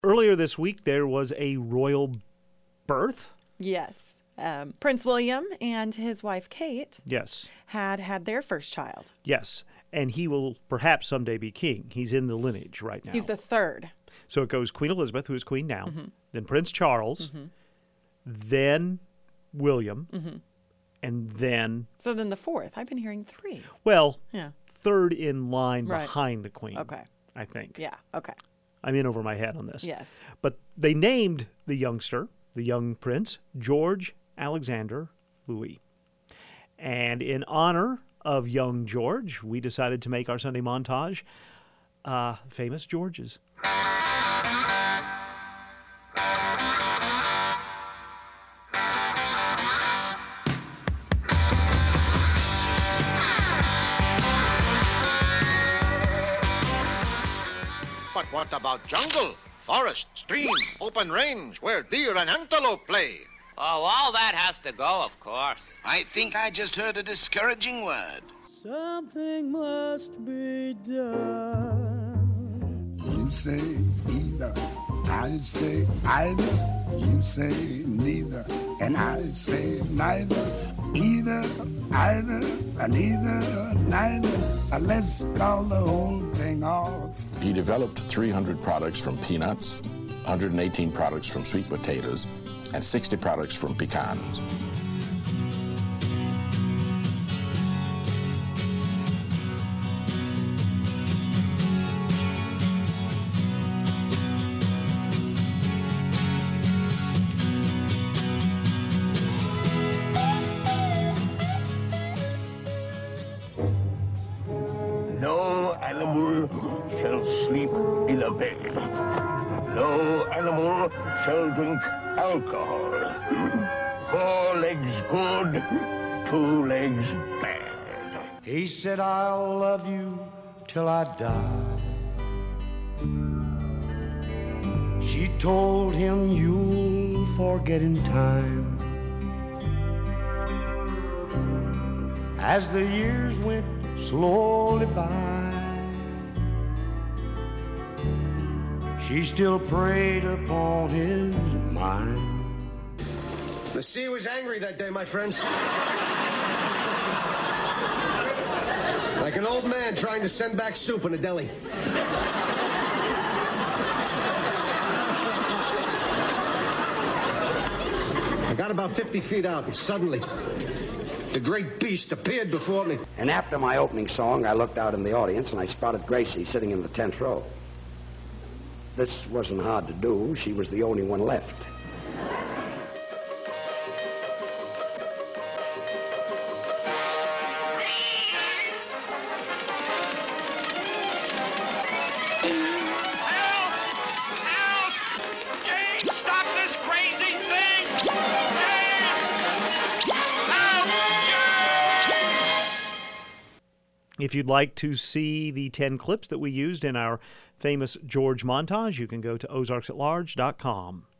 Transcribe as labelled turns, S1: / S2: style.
S1: Earlier this week, there was a royal birth.
S2: Yes. Prince William and his wife, Kate,
S1: Yes.
S2: had their first child.
S1: Yes. And he will perhaps someday be king. He's in the lineage right now.
S2: He's the third.
S1: So it goes Queen Elizabeth, who is queen now, then Prince Charles, then William, and then...
S2: So then the fourth. I've been hearing three.
S1: Well,
S2: Yeah.
S1: third in line
S2: Right.
S1: behind the queen,
S2: Okay.
S1: I think.
S2: Yeah. Okay.
S1: I'm in over my head on this.
S2: Yes.
S1: But they named the youngster, the young prince, George Alexander Louis. And in honor of young George, we decided to make our Sunday montage famous Georges.
S3: But what about jungle, forest, stream, open range, where deer and antelope play?
S4: Oh, all that has to go, of course.
S5: I think I just heard a discouraging word.
S6: Something must be done.
S7: You say either, I say either. You say neither, and I say neither. Either, either, neither, neither. Let's call the whole thing off.
S8: He developed 300 products from peanuts, 118 products from sweet potatoes, and 60 products from pecans.
S9: No animal shall sleep in a bed. No animal shall drink alcohol. 4 legs good, 2 legs bad.
S6: He said, I'll love you till I die. She told him, you'll forget in time. As the years went slowly by, she still preyed upon his mind.
S10: The sea was angry that day, my friends. Like an old man trying to send back soup in a deli. I got about 50 feet out, and suddenly, the great beast appeared before me.
S11: And after my opening song, I looked out in the audience and I spotted Gracie sitting in the 10th row. This wasn't hard to do. She was the only one left.
S1: If you'd like to see the 10 clips that we used in our famous George montage, you can go to ozarksatlarge.com.